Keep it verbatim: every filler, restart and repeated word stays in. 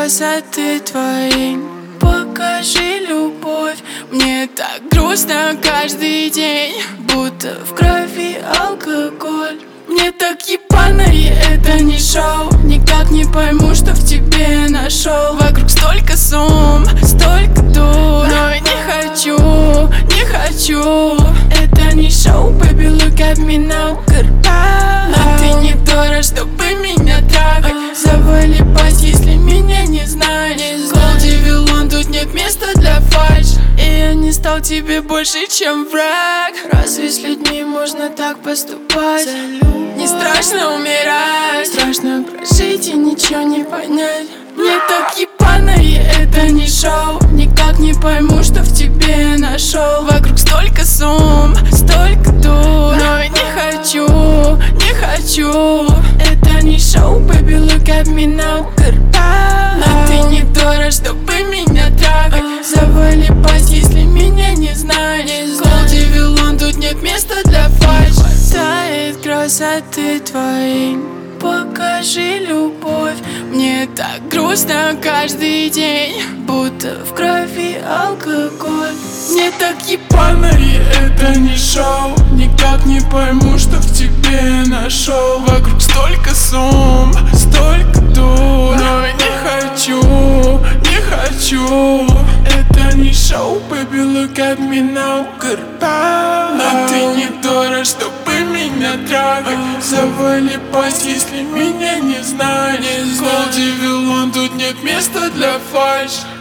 красоты твоей. Покажи любовь, мне так грустно каждый день, будто в крови алкоголь. Мне так ебано, и это не шоу. Никак не пойму, что в тебе нашел. Вокруг столько сумм, столько дур, но я не хочу, не хочу. Это не шоу, baby, look at me now. Но ты не дура, чтобы меня трахать. Завали пасть, если меня не знаешь. Голди Виллон, тут нет места для фальш. И я не стал тебе больше, чем враг. Разве с людьми можно так поступать? Не страшно умирать, страшно прожить и ничего не понять. Мне так ебано, и это не шоу. Никак не пойму, что в тебе нашел. Вокруг столько сумм, столько дур, но я не хочу, не хочу. Это не шоу, baby, look at me now. Но ты не дура, чтобы меня трахать. Завали пасть, если меня не знаешь. Голди Виллон, тут нет места для фальш. Тает красоты твоей. Покажи любовь, мне так грустно каждый день, будто в крови алкоголь. Мне так ебано, и это не шоу. Никак не пойму, что в тебе нашел. Вокруг столько сумм, столько дур, но я не хочу, не хочу. Это не шоу, baby, look at me now. Но ты не дура, чтобы меня трахать. Завали пасть, если меня не знаешь. Голди Виллон, тут нет места для фальш.